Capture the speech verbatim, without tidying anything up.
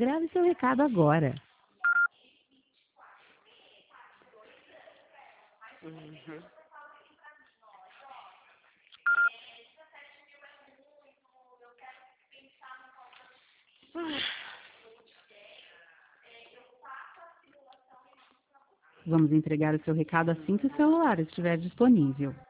Grave seu recado agora. Uhum. Vamos entregar o seu recado assim que o celular estiver disponível.